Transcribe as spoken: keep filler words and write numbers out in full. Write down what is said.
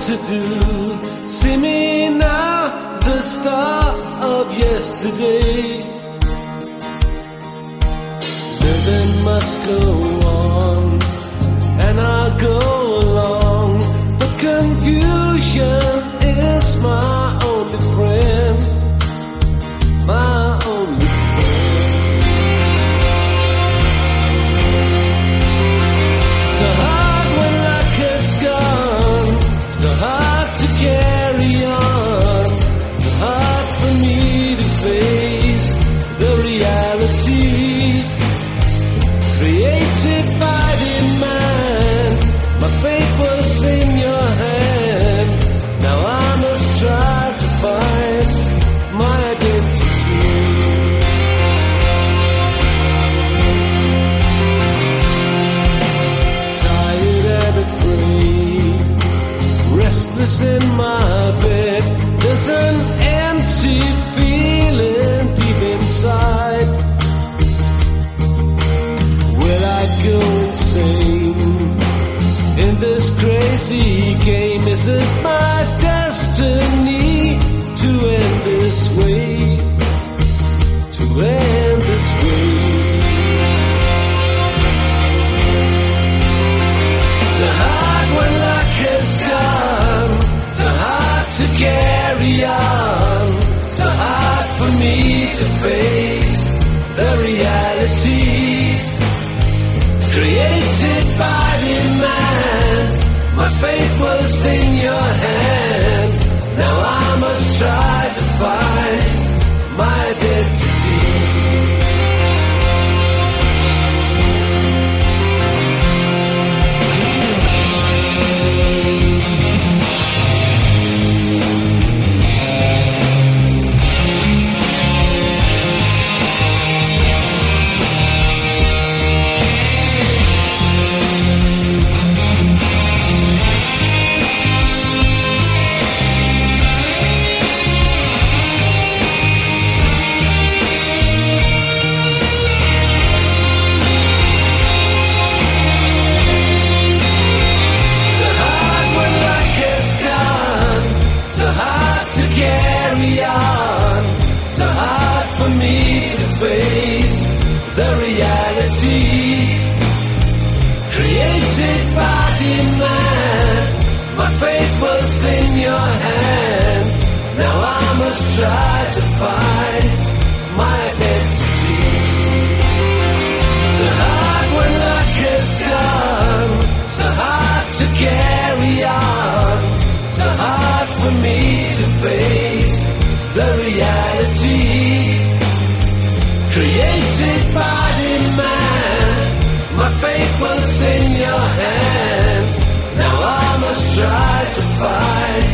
to do. See me now, the star of yesterday. Living must go on, and I'll go along. The confusion is my only friend, my only friend. So hard when luck has gone, so hard to carry on, so hard for me to face the reality created by demand. My fate was in your hand. Now I must try to find my identity. Tired and afraid, restless in my bed. There's an empty feeling deep inside. Will I go insane in this crazy game? Is it my destiny to end this way? To end this way? So hard when luck has gone, so hard to carry on, so hard for me to face the reality created by demand. My fate was in your hand. Now I must try to find my identity. The reality created by demand. My fate was in your hand. Now I must try to find my identity. So hard when luck has gone, so hard to carry on, so hard for me to face the reality created by demand. My fate was in your hand. Now I must try to find